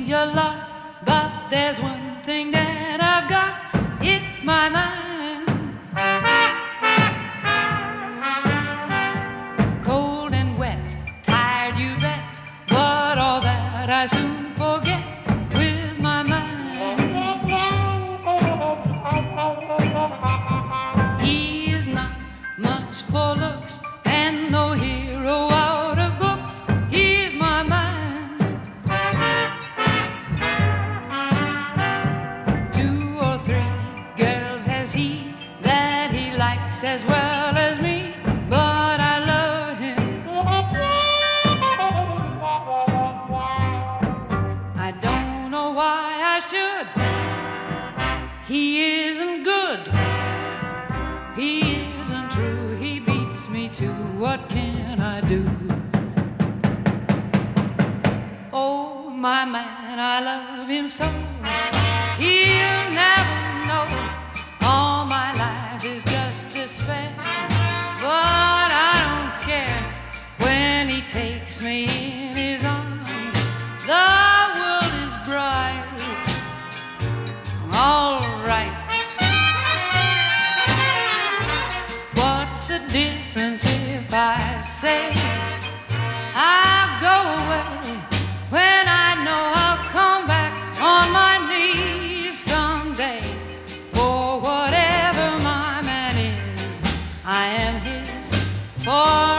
a lot, but there's one thing that I've got. It's my mind. Cold and wet, tired you bet, but all that I soon forget with my mind. He is not much for looks and no hero out of books. He's my mind. 2 or 3 girls has he that he likes as well as me, but I love him. I don't know why I should. He isn't good. He isn't true. He beats me too. What can I do? Oh, my man, I love him so. He'll never know. All my life is just despair. But I don't care when he takes me in his arms. The world is bright. All right. What's the difference if I say I'll go away when I know I'll come back on my knees someday? For whatever my man is, I am his for